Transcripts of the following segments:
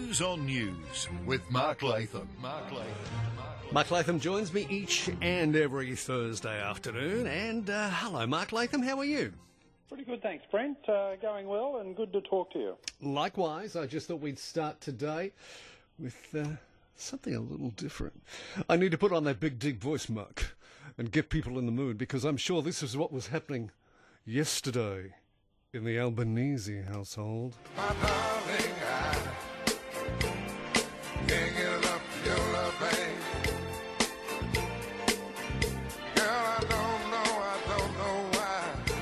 News on News with Mark Latham. Mark Latham joins me each and every Thursday afternoon. And hello, Mark Latham, how are you? Pretty good, thanks, Brent. Going well and good to talk to you. Likewise, I just thought we'd start today with something a little different. I need to put on that big deep voice, Mark, and get people in the mood, because I'm sure this is what was happening yesterday in the Albanese household. My darling, I can't get enough of your love, babe. Girl, I don't know why.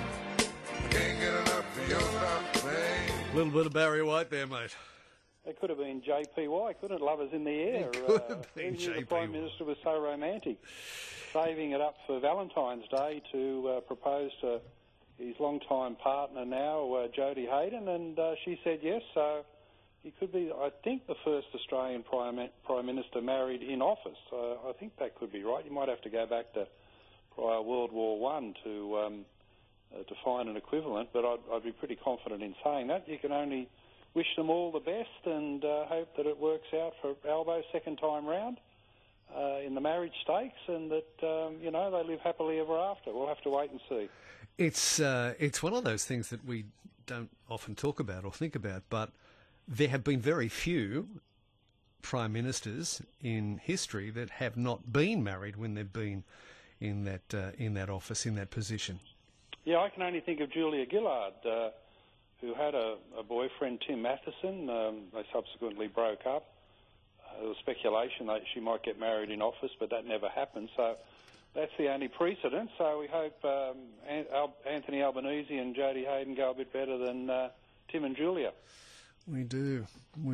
I can't get enough of your love, babe. A little bit of Barry White there, mate. It could have been JPY, couldn't it? Lovers in the Air. It could have been Who knew the JPY. Prime Minister was so romantic, saving it up for Valentine's Day to propose to his long-time partner now, Jodie Hayden, and she said yes, so he could be, I think, the first Australian Prime Minister married in office. I think that could be right. You might have to go back to prior World War I to find an equivalent, but I'd be pretty confident in saying that. You can only wish them all the best and hope that it works out for Albo's second time round in the marriage stakes, and that, they live happily ever after. We'll have to wait and see. It's one of those things that we don't often talk about or think about, but there have been very few prime ministers in history that have not been married when they've been in that office, in that position. Yeah, I can only think of Julia Gillard, who had a boyfriend, Tim Matheson. They subsequently broke up. There was speculation that she might get married in office, but that never happened. So that's the only precedent. So we hope Anthony Albanese and Jodie Hayden go a bit better than Tim and Julia. We do.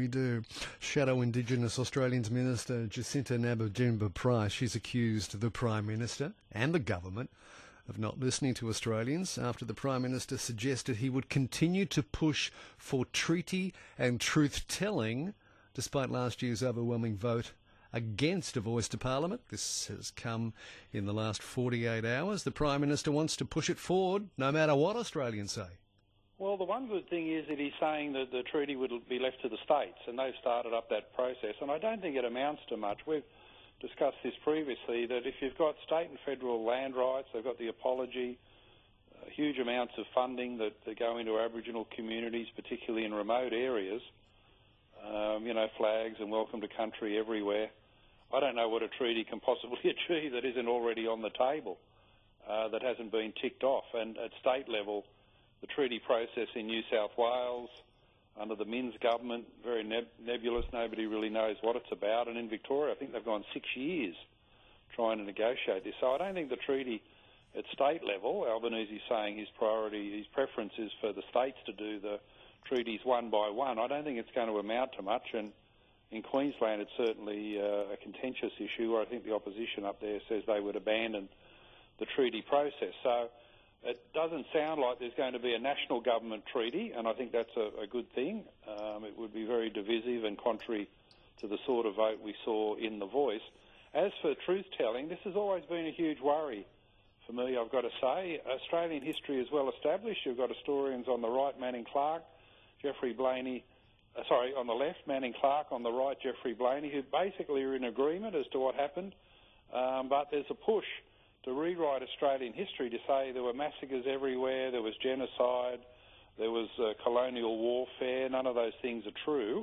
Shadow Indigenous Australians Minister Jacinta Nampijinpa-Price, she's accused the Prime Minister and the government of not listening to Australians after the Prime Minister suggested he would continue to push for treaty and truth-telling despite last year's overwhelming vote against a voice to Parliament. This has come in the last 48 hours. The Prime Minister wants to push it forward no matter what Australians say. Well, the one good thing is that he's saying that the treaty would be left to the states, and they've started up that process, and I don't think it amounts to much. We've discussed this previously, that if you've got state and federal land rights, they've got the apology, huge amounts of funding that go into Aboriginal communities, particularly in remote areas, flags and welcome to country everywhere. I don't know what a treaty can possibly achieve that isn't already on the table, that hasn't been ticked off. And at state level, the treaty process in New South Wales, under the Minns government, very nebulous. Nobody really knows what it's about. And in Victoria, I think they've gone 6 years trying to negotiate this. So I don't think the treaty at state level, Albanese's saying his preference is for the states to do the treaties one by one. I don't think it's going to amount to much. And in Queensland, it's certainly a contentious issue where I think the opposition up there says they would abandon the treaty process. So it doesn't sound like there's going to be a national government treaty, and I think that's a good thing. It would be very divisive and contrary to the sort of vote we saw in The Voice. As for truth-telling, this has always been a huge worry for me, I've got to say. Australian history is well established. You've got historians on the right, Manning Clark, Geoffrey Blaney, on the left, Manning Clark, on the right, Geoffrey Blaney, who basically are in agreement as to what happened. But there's a push to rewrite Australian history to say there were massacres everywhere, there was genocide, there was colonial warfare. None of those things are true.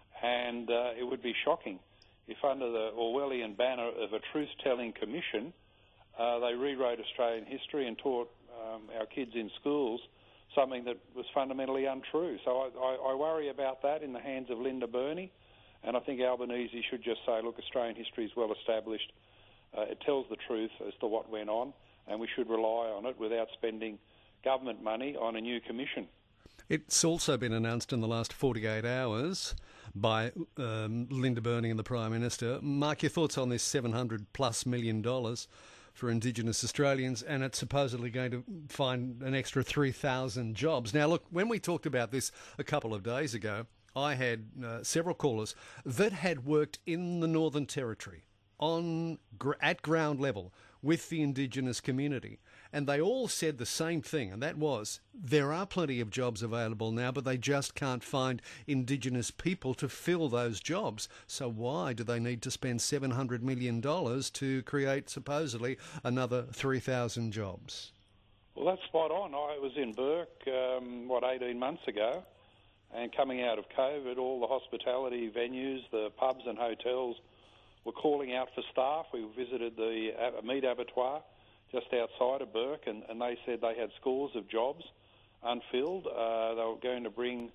And it would be shocking if under the Orwellian banner of a truth-telling commission, they rewrote Australian history and taught our kids in schools something that was fundamentally untrue. So I worry about that in the hands of Linda Burney, and I think Albanese should just say, look, Australian history is well established. It tells the truth as to what went on, and we should rely on it without spending government money on a new commission. It's also been announced in the last 48 hours by Linda Burney and the Prime Minister. Mark, your thoughts on this $700+ million for Indigenous Australians, and it's supposedly going to find an extra 3,000 jobs. Now, look, when we talked about this a couple of days ago, I had several callers that had worked in the Northern Territory at ground level with the Indigenous community. And they all said the same thing, and that was, there are plenty of jobs available now, but they just can't find Indigenous people to fill those jobs. So why do they need to spend $700 million to create, supposedly, another 3,000 jobs? Well, that's spot on. I was in Bourke, 18 months ago, and coming out of COVID, all the hospitality venues, the pubs and hotels were calling out for staff. We visited the meat abattoir just outside of Bourke, and they said they had scores of jobs unfilled. They were going to bring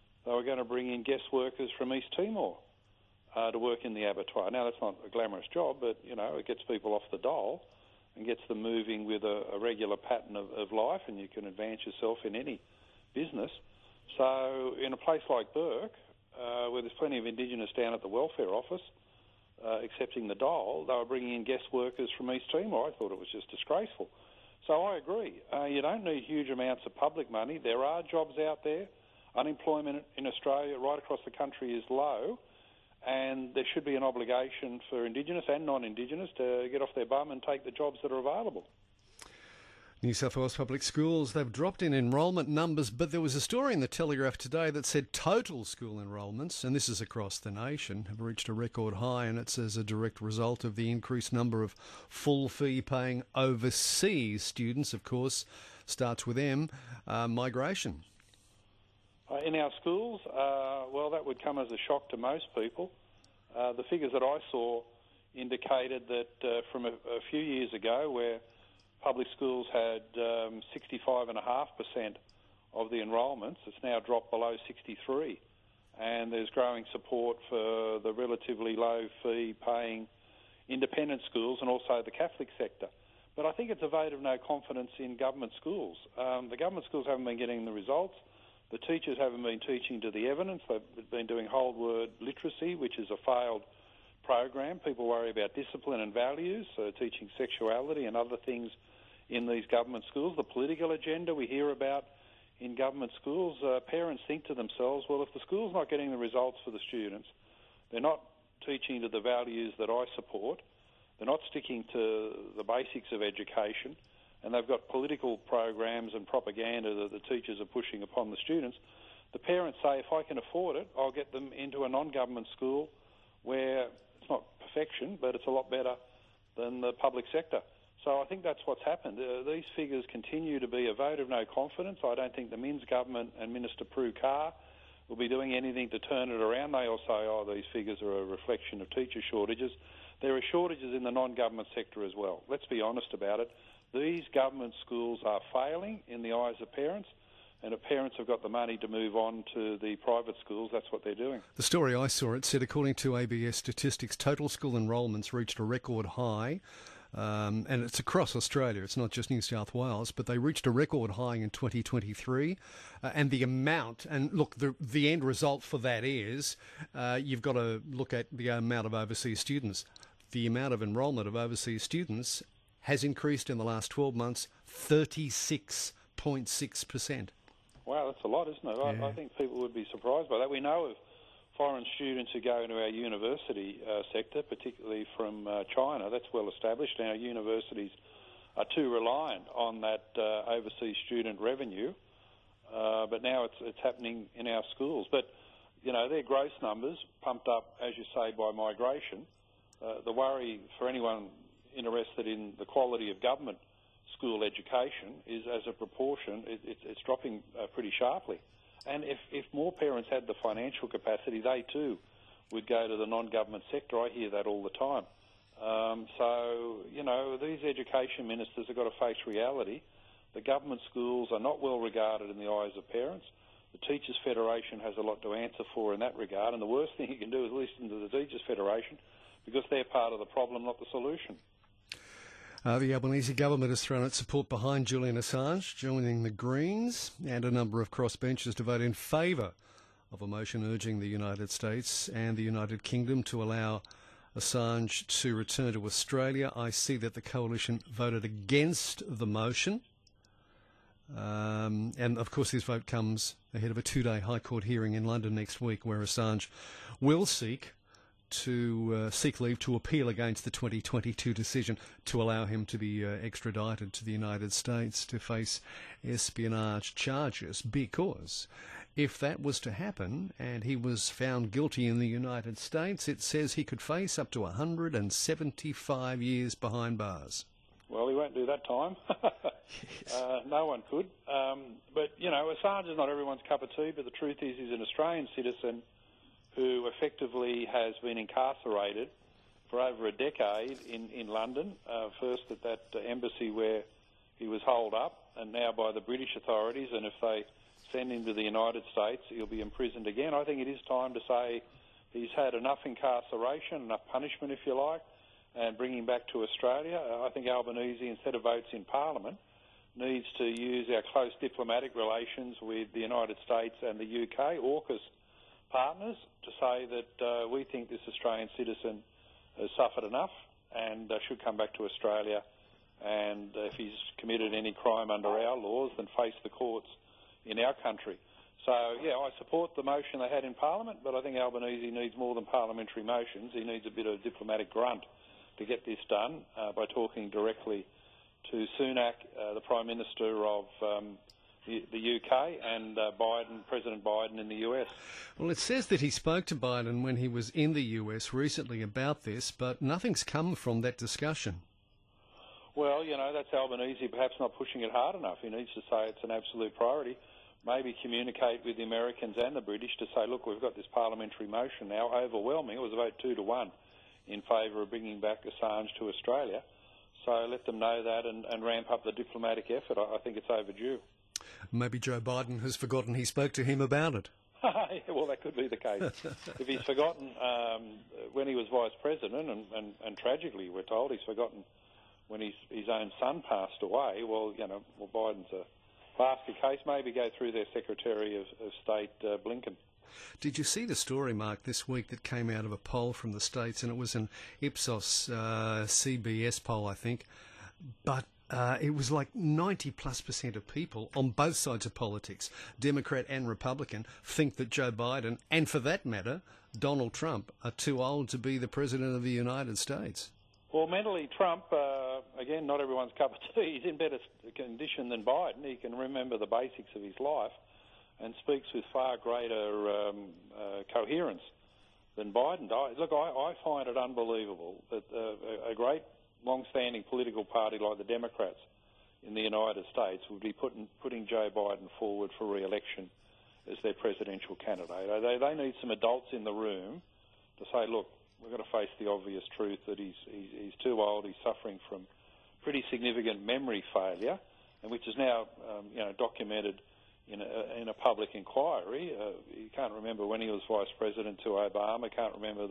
in guest workers from East Timor to work in the abattoir. Now, that's not a glamorous job, but, you know, it gets people off the dole and gets them moving with a regular pattern of life, and you can advance yourself in any business. So in a place like Bourke, where there's plenty of Indigenous down at the welfare office, accepting the dole, they were bringing in guest workers from East Timor. I thought it was just disgraceful. So I agree. You don't need huge amounts of public money. There are jobs out there. Unemployment in Australia right across the country is low, and there should be an obligation for Indigenous and non-Indigenous to get off their bum and take the jobs that are available. New South Wales Public Schools, they've dropped in enrolment numbers, but there was a story in the Telegraph today that said total school enrolments, and this is across the nation, have reached a record high, and it's as a direct result of the increased number of full fee paying overseas students. Of course, starts with migration. In our schools, well, that would come as a shock to most people. The figures that I saw indicated that from a few years ago, where public schools had 65.5% of the enrolments, it's now dropped below 63%. And there's growing support for the relatively low fee paying independent schools and also the Catholic sector. But I think it's a vote of no confidence in government schools. The government schools haven't been getting the results. The teachers haven't been teaching to the evidence. They've been doing whole word literacy, which is a failed program. People worry about discipline and values, so teaching sexuality and other things in these government schools. The political agenda we hear about in government schools, parents think to themselves, well, if the school's not getting the results for the students, they're not teaching to the values that I support, they're not sticking to the basics of education, and they've got political programs and propaganda that the teachers are pushing upon the students, the parents say, if I can afford it, I'll get them into a non-government school where it's not perfection, but it's a lot better than the public sector. So I think that's what's happened. These figures continue to be a vote of no confidence. I don't think the Minns government and Minister Prue Carr will be doing anything to turn it around. They all say, these figures are a reflection of teacher shortages. There are shortages in the non-government sector as well. Let's be honest about it. These government schools are failing in the eyes of parents, and if parents have got the money to move on to the private schools, that's what they're doing. The story I saw, it said, according to ABS statistics, total school enrolments reached a record high. And it's across Australia, it's not just New South Wales, but they reached a record high in 2023. And the amount, and look, the end result for that is you've got to look at the amount of overseas students. The amount of enrolment of overseas students has increased in the last 12 months 36.6%. Wow, that's a lot, isn't it? Yeah. I think people would be surprised by that. We know of foreign students who go into our university sector, particularly from China. That's well established. Our universities are too reliant on that overseas student revenue, but now it's happening in our schools. But, you know, their gross numbers pumped up, as you say, by migration. The worry for anyone interested in the quality of government school education is, as a proportion, it's dropping pretty sharply. And if more parents had the financial capacity, they too would go to the non-government sector. I hear that all the time. So, you know, these education ministers have got to face reality. The government schools are not well regarded in the eyes of parents. The Teachers Federation has a lot to answer for in that regard, and the worst thing you can do is listen to the Teachers Federation, because they're part of the problem, not the solution. The Albanese government has thrown its support behind Julian Assange, joining the Greens and a number of crossbenchers to vote in favour of a motion urging the United States and the United Kingdom to allow Assange to return to Australia. I see that the coalition voted against the motion. And, of course, this vote comes ahead of a two-day High Court hearing in London next week where Assange will seek to seek leave to appeal against the 2022 decision to allow him to be extradited to the United States to face espionage charges, because if that was to happen and he was found guilty in the United States, it says he could face up to 175 years behind bars. Well, he won't do that time. Yes. No one could. But, you know, Assange is not everyone's cup of tea, but the truth is he's an Australian citizen who effectively has been incarcerated for over a decade in London, first at that embassy where he was holed up, and now by the British authorities, and if they send him to the United States, he'll be imprisoned again. I think it is time to say he's had enough incarceration, enough punishment, if you like, and bring him back to Australia. I think Albanese, instead of votes in Parliament, needs to use our close diplomatic relations with the United States and the UK, AUKUS partners, to say that we think this Australian citizen has suffered enough and should come back to Australia, and if he's committed any crime under our laws, then face the courts in our country. So, yeah, I support the motion they had in Parliament, but I think Albanese needs more than parliamentary motions. He needs a bit of diplomatic grunt to get this done by talking directly to Sunak, the Prime Minister of the UK, and President Biden in the US. Well, it says that he spoke to Biden when he was in the US recently about this, but nothing's come from that discussion. Well, you know, that's Albanese perhaps not pushing it hard enough. He needs to say it's an absolute priority. Maybe communicate with the Americans and the British to say, look, we've got this parliamentary motion now, overwhelming. It was a vote 2-1 in favour of bringing back Assange to Australia. So let them know that and ramp up the diplomatic effort. I think it's overdue. Maybe Joe Biden has forgotten he spoke to him about it. Yeah, well, that could be the case. If he's forgotten when he was Vice President, and tragically we're told he's forgotten when his own son passed away, well, you know, Biden's a basket case. Maybe go through their Secretary of State, Blinken. Did you see the story, Mark, this week that came out of a poll from the States, and it was an Ipsos CBS poll, I think, but it was like 90+% of people on both sides of politics, Democrat and Republican, think that Joe Biden, and for that matter, Donald Trump, are too old to be the President of the United States. Well, mentally, Trump, again, not everyone's cup of tea. He's in better condition than Biden. He can remember the basics of his life and speaks with far greater coherence than Biden does. Look, I find it unbelievable that a great long-standing political party like the Democrats in the United States would be putting Joe Biden forward for re-election as their presidential candidate. They need some adults in the room to say, look, we've got to face the obvious truth that he's too old, he's suffering from pretty significant memory failure, and which is now documented in a public inquiry. He can't remember when he was Vice President to Obama, can't remember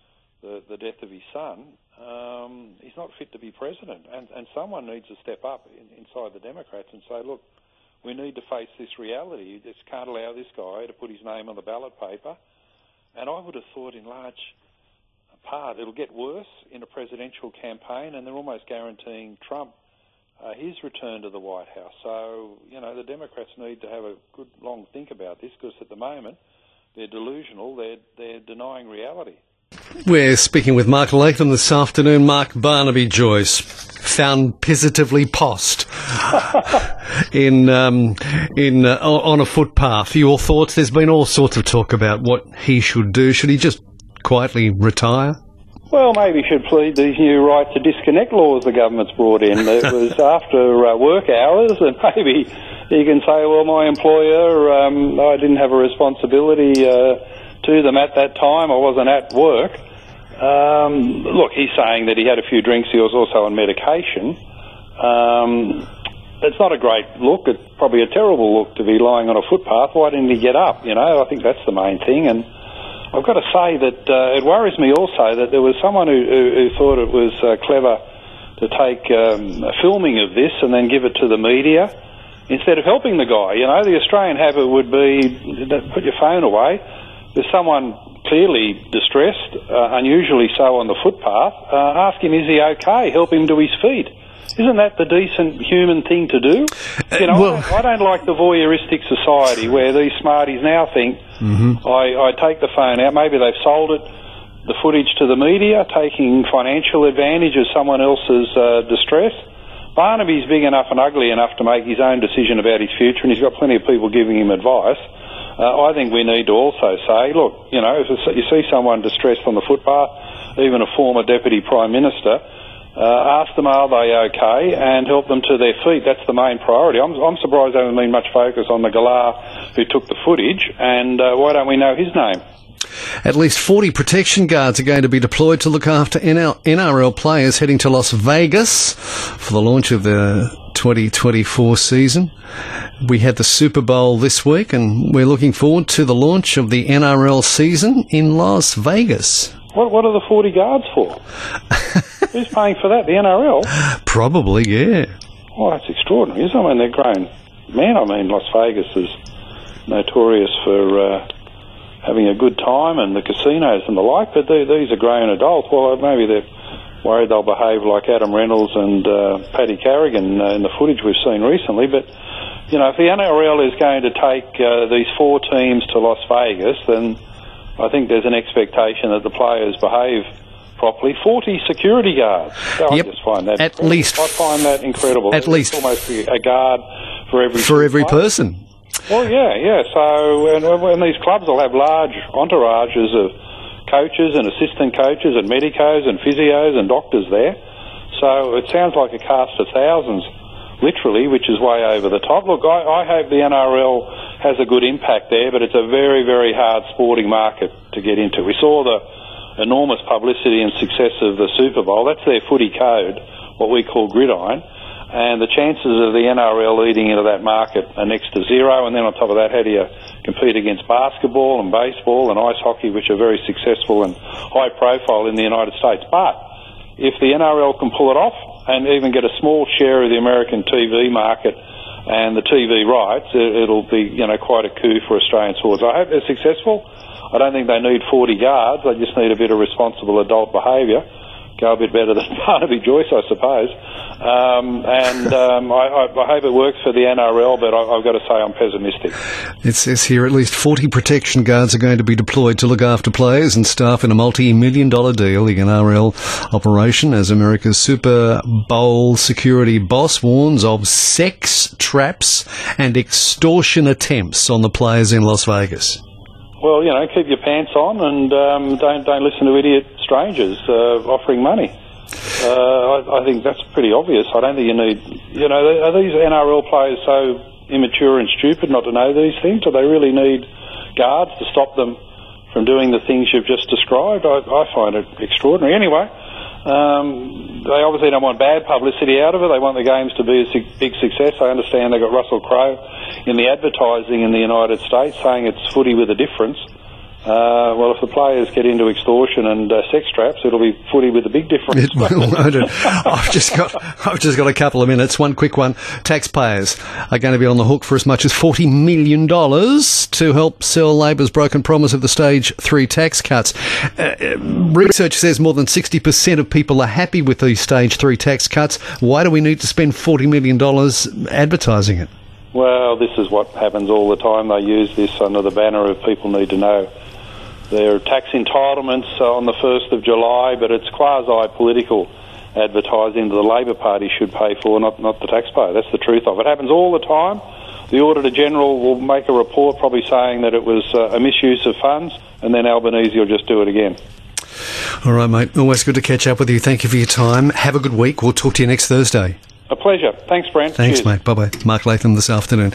the death of his son. He's not fit to be president, and someone needs to step up inside the Democrats and say, look, we need to face this reality. You just can't allow this guy to put his name on the ballot paper. And I would have thought in large part it'll get worse in a presidential campaign, and they're almost guaranteeing Trump his return to the White House. So, you know, the Democrats need to have a good long think about this, because at the moment they're delusional, they're denying reality. We're speaking with Mark Latham this afternoon. Mark Barnaby Joyce, found positively possed on a footpath. Your thoughts? There's been all sorts of talk about what he should do. Should he just quietly retire? Well, maybe he should plead these new right to disconnect laws the government's brought in. It was after work hours, and maybe he can say, well, my employer, I didn't have a responsibility to them at that time. I wasn't at work. Look, he's saying that he had a few drinks. He was also on medication. It's not a great look. It's probably a terrible look to be lying on a footpath. Why didn't he get up? You know, I think that's the main thing. And I've got to say that it worries me also that there was someone who thought it was clever to take a filming of this and then give it to the media instead of helping the guy. You know, the Australian habit would be put your phone away. There's someone clearly distressed, unusually so on the footpath, ask him, is he okay? Help him to his feet. Isn't that the decent human thing to do? You know, I don't like the voyeuristic society where these smarties now think, I take the phone out, maybe they've sold it, the footage to the media, taking financial advantage of someone else's distress. Barnaby's big enough and ugly enough to make his own decision about his future, and he's got plenty of people giving him advice. I think we need to also say, look, you know, if you see someone distressed on the footpath, even a former Deputy Prime Minister, ask them are they okay and help them to their feet. That's the main priority. I'm surprised there hasn't been much focus on the galah who took the footage, and why don't we know his name? At least 40 protection guards are going to be deployed to look after NRL players heading to Las Vegas for the launch of the 2024 season. We had the Super Bowl this week, and we're looking forward to the launch of the NRL season in Las Vegas. What are the 40 guards for? Who's paying for that? The NRL? Probably, yeah. Oh, that's extraordinary, isn't it? I mean, they're grown men. I mean, Las Vegas is notorious for having a good time, and the casinos and the like, but these are grown adults. Well, maybe they're worried they'll behave like Adam Reynolds and Paddy Carrigan in the footage we've seen recently. But, you know, if the NRL is going to take these 4 teams to Las Vegas, then I think there's an expectation that the players behave properly. 40 security guards. So yep. I just find that I find that incredible. At least almost a guard for every person. Well, yeah. So, and these clubs will have large entourages of coaches and assistant coaches and medicos and physios and doctors there. So it sounds like a cast of thousands, literally, which is way over the top. Look, I hope the NRL has a good impact there, but it's a very, very hard sporting market to get into. We saw the enormous publicity and success of the Super Bowl. That's their footy code, what we call gridiron. And the chances of the NRL leading into that market are next to zero. And then on top of that, how do you compete against basketball and baseball and ice hockey, which are very successful and high profile in the United States? But if the NRL can pull it off and even get a small share of the American TV market and the TV rights, it'll be, you know, quite a coup for Australian sports. I hope they're successful. I don't think they need 40 guards. They just need a bit of responsible adult behaviour. Go a bit better than Barnaby Joyce, I suppose. I hope it works for the NRL, but I've got to say I'm pessimistic. It says here at least 40 protection guards are going to be deployed to look after players and staff in a multi-million-dollar deal. The NRL operation, as America's Super Bowl security boss warns of sex traps and extortion attempts on the players in Las Vegas. Well, you know, keep your pants on and don't listen to idiot strangers offering money. I think that's pretty obvious. I don't think you need... You know, are these NRL players so immature and stupid not to know these things? Do they really need guards to stop them from doing the things you've just described? I find it extraordinary. Anyway, they obviously don't want bad publicity out of it. They want the games to be a big success. I understand they got Russell Crowe in the advertising in the United States saying it's footy with a difference. Well, if the players get into extortion and sex traps, it'll be footy with a big difference. It will, won't it? I've just got a couple of minutes. One quick one. Taxpayers are going to be on the hook for as much as $40 million to help sell Labor's broken promise of the Stage 3 tax cuts. Research says more than 60% of people are happy with these Stage 3 tax cuts. Why do we need to spend $40 million advertising it? Well, this is what happens all the time. They use this under the banner of people need to know their tax entitlements on the 1st of July, but it's quasi-political advertising that the Labor Party should pay for, not the taxpayer. That's the truth of it. It happens all the time. The Auditor-General will make a report probably saying that it was a misuse of funds, and then Albanese will just do it again. All right, mate. Always good to catch up with you. Thank you for your time. Have a good week. We'll talk to you next Thursday. A pleasure. Thanks, Brent. Thanks, Cheers. mate. Bye-bye. Mark Latham this afternoon.